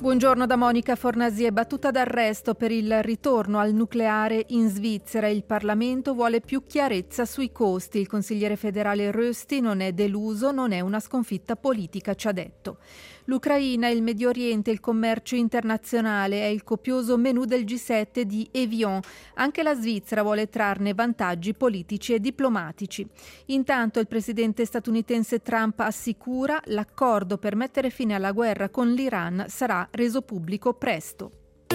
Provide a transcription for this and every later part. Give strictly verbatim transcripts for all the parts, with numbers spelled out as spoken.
Buongiorno da Monica Fornasie. Battuta d'arresto per il ritorno al nucleare in Svizzera. Il Parlamento vuole più chiarezza sui costi. Il consigliere federale Rösti non è deluso, non è una sconfitta politica, ci ha detto. L'Ucraina, il Medio Oriente, il commercio internazionale è il copioso menù del G sette di Evian. Anche la Svizzera vuole trarne vantaggi politici e diplomatici. Intanto il presidente statunitense Trump assicura l'accordo per mettere fine alla guerra con l'Iran sarà reso pubblico presto.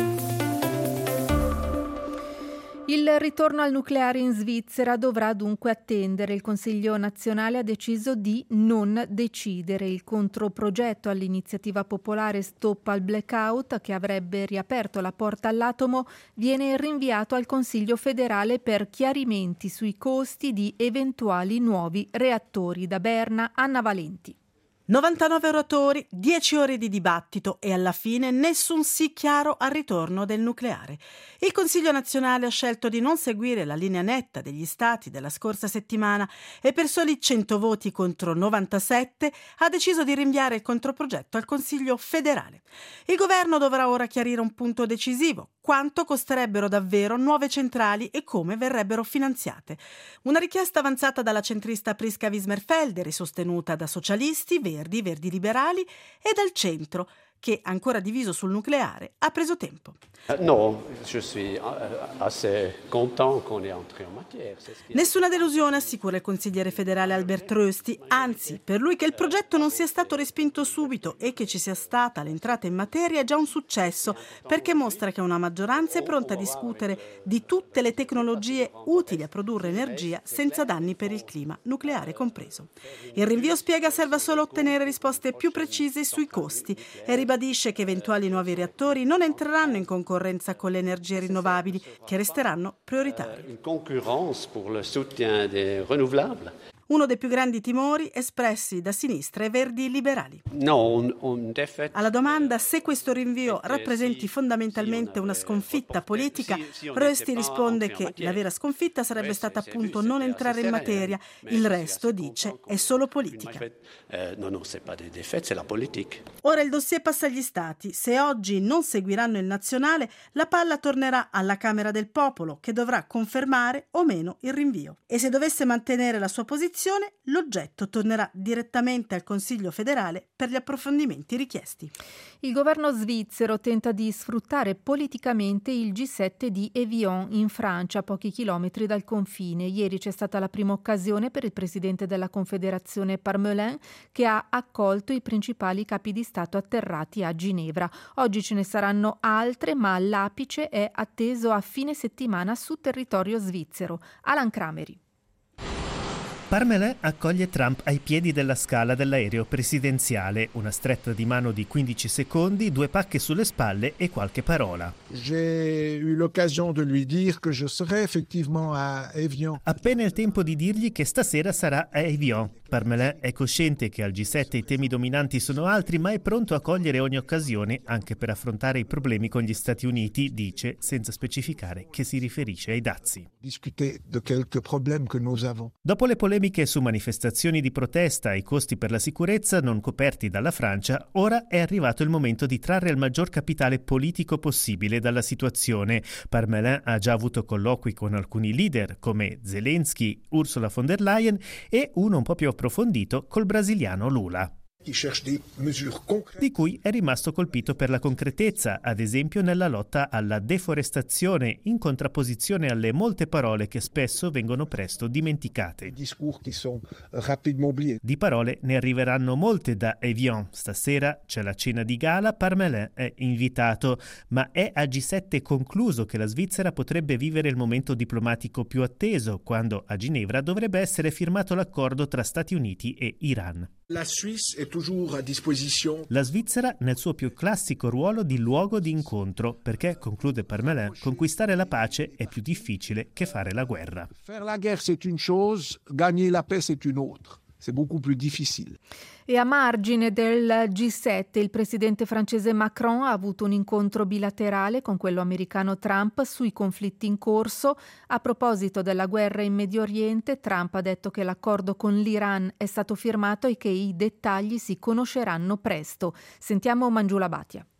Il ritorno al nucleare in Svizzera dovrà dunque attendere. Il Consiglio nazionale ha deciso di non decidere. Il controprogetto all'iniziativa popolare Stop al Blackout, che avrebbe riaperto la porta all'atomo, viene rinviato al Consiglio federale per chiarimenti sui costi di eventuali nuovi reattori. Da Berna, Anna Valenti. novantanove oratori, dieci ore di dibattito e alla fine nessun sì chiaro al ritorno del nucleare. Il Consiglio nazionale ha scelto di non seguire la linea netta degli stati della scorsa settimana e per soli cento voti contro novantasette ha deciso di rinviare il controprogetto al Consiglio federale. Il governo dovrà ora chiarire un punto decisivo: quanto costerebbero davvero nuove centrali e come verrebbero finanziate. Una richiesta avanzata dalla centrista Priska Wismerfelder e sostenuta da socialisti, Verdi, Verdi liberali e dal centro, che, ancora diviso sul nucleare, ha preso tempo. Uh, no, je suis assez content qu'on est entré en matière. Nessuna delusione, assicura il consigliere federale Albert Rösti, anzi, per lui che il progetto non sia stato respinto subito e che ci sia stata l'entrata in materia è già un successo, perché mostra che una maggioranza è pronta a discutere di tutte le tecnologie utili a produrre energia senza danni per il clima, nucleare compreso. Il rinvio, spiega, serve solo a ottenere risposte più precise sui costi e ribadisce che eventuali nuovi reattori non entreranno in concorrenza con le energie rinnovabili, che resteranno prioritarie. Une concurrence pour le soutien des renouvelables. Uno dei più grandi timori espressi da sinistra e Verdi liberali. No, on, on fait... Alla domanda se questo rinvio rappresenti fondamentalmente una sconfitta politica, Rösti risponde che la vera sconfitta sarebbe stata appunto non entrare in materia, il resto, dice, è solo politica. No, no, c'est pas des défaites, c'est la politique. Ora il dossier passa agli stati. Se oggi non seguiranno il nazionale, la palla tornerà alla Camera del Popolo, che dovrà confermare o meno il rinvio. E se dovesse mantenere la sua posizione, l'oggetto tornerà direttamente al Consiglio federale per gli approfondimenti richiesti. Il governo svizzero tenta di sfruttare politicamente il G sette di Evian in Francia, a pochi chilometri dal confine. Ieri c'è stata la prima occasione per il presidente della Confederazione Parmelin, che ha accolto i principali capi di Stato atterrati a Ginevra. Oggi ce ne saranno altre, ma l'apice è atteso a fine settimana su territorio svizzero. Alan Crameri. Parmelin accoglie Trump ai piedi della scala dell'aereo presidenziale, una stretta di mano di quindici secondi, due pacche sulle spalle e qualche parola. J'ai eu l'occasion de lui dire que je serai effectivement à Evian. Appena il tempo di dirgli che stasera sarà a Evian. Parmelin è cosciente che al G sette i temi dominanti sono altri, ma è pronto a cogliere ogni occasione anche per affrontare i problemi con gli Stati Uniti, dice, senza specificare che si riferisce ai dazi. Discuter de quelques problèmes que nous avons. Dopo le polemiche su manifestazioni di protesta e i costi per la sicurezza non coperti dalla Francia, ora è arrivato il momento di trarre il maggior capitale politico possibile dalla situazione. Parmelin ha già avuto colloqui con alcuni leader come Zelensky, Ursula von der Leyen e uno un po' più approfondito col brasiliano Lula, di cui è rimasto colpito per la concretezza, ad esempio nella lotta alla deforestazione, in contrapposizione alle molte parole che spesso vengono presto dimenticate. Di parole ne arriveranno molte da Evian. Stasera c'è la cena di gala, Parmelin è invitato, ma è a G sette concluso che la Svizzera potrebbe vivere il momento diplomatico più atteso, quando a Ginevra dovrebbe essere firmato l'accordo tra Stati Uniti e Iran. La Suisse est toujours à disposition. La Svizzera nel suo più classico ruolo di luogo di incontro, perché, conclude Parmelin, conquistare la pace è più difficile che fare la guerra. Faire la guerre c'est une chose, gagner la paix c'est une autre. C'est beaucoup plus difficile. E a margine del G sette il presidente francese Macron ha avuto un incontro bilaterale con quello americano Trump sui conflitti in corso. A proposito della guerra in Medio Oriente, Trump ha detto che l'accordo con l'Iran è stato firmato e che i dettagli si conosceranno presto. Sentiamo Mangiula Bhatia.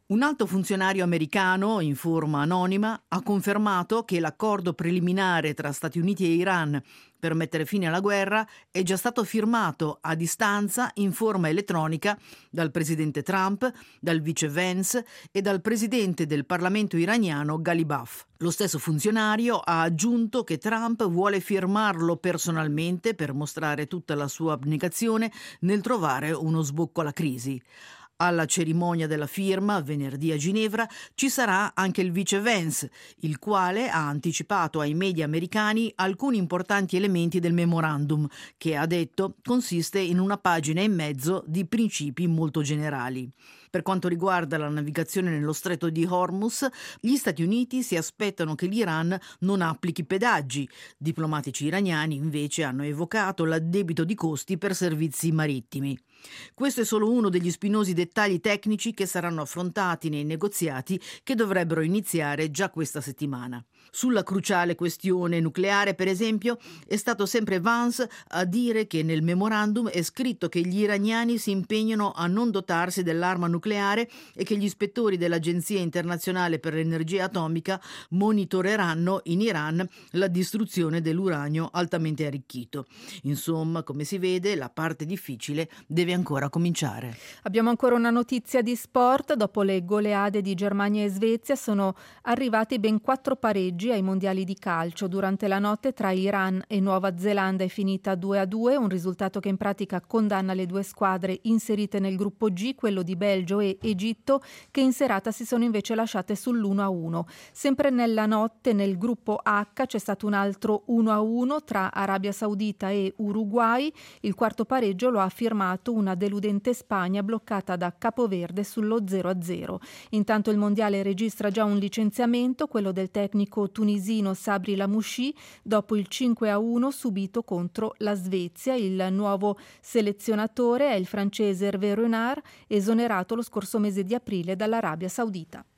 Un alto funzionario americano, in forma anonima, ha confermato che l'accordo preliminare tra Stati Uniti e Iran per mettere fine alla guerra è già stato firmato a distanza in forma elettronica dal presidente Trump, dal vice Vance e dal presidente del Parlamento iraniano Ghalibaf. Lo stesso funzionario ha aggiunto che Trump vuole firmarlo personalmente per mostrare tutta la sua abnegazione nel trovare uno sbocco alla crisi. Alla cerimonia della firma, venerdì a Ginevra, ci sarà anche il vice Vance, il quale ha anticipato ai media americani alcuni importanti elementi del memorandum, che ha detto consiste in una pagina e mezzo di principi molto generali. Per quanto riguarda la navigazione nello stretto di Hormuz, gli Stati Uniti si aspettano che l'Iran non applichi pedaggi. Diplomatici iraniani invece hanno evocato l'addebito di costi per servizi marittimi. Questo è solo uno degli spinosi dettagli tecnici che saranno affrontati nei negoziati che dovrebbero iniziare già questa settimana. Sulla cruciale questione nucleare, per esempio, è stato sempre Vance a dire che nel memorandum è scritto che gli iraniani si impegnano a non dotarsi dell'arma nucleare e che gli ispettori dell'Agenzia internazionale per l'energia atomica monitoreranno in Iran la distruzione dell'uranio altamente arricchito. Insomma, come si vede, la parte difficile deve ancora cominciare. Abbiamo ancora una notizia di sport. Dopo le goleade di Germania e Svezia sono arrivati ben quattro pareggi ai mondiali di calcio. Durante la notte tra Iran e Nuova Zelanda è finita due a due, un risultato che in pratica condanna le due squadre inserite nel gruppo G, quello di Belgio e Egitto, che in serata si sono invece lasciate sull'uno a uno. Sempre nella notte nel gruppo H c'è stato un altro uno a uno tra Arabia Saudita e Uruguay. Il quarto pareggio lo ha firmato una deludente Spagna bloccata da Capoverde sullo zero a zero. Intanto il mondiale registra già un licenziamento, quello del tecnico tunisino Sabri Lamouchi, dopo il cinque a uno subito contro la Svezia. Il nuovo selezionatore è il francese Hervé Renard, esonerato lo scorso mese di aprile dall'Arabia Saudita.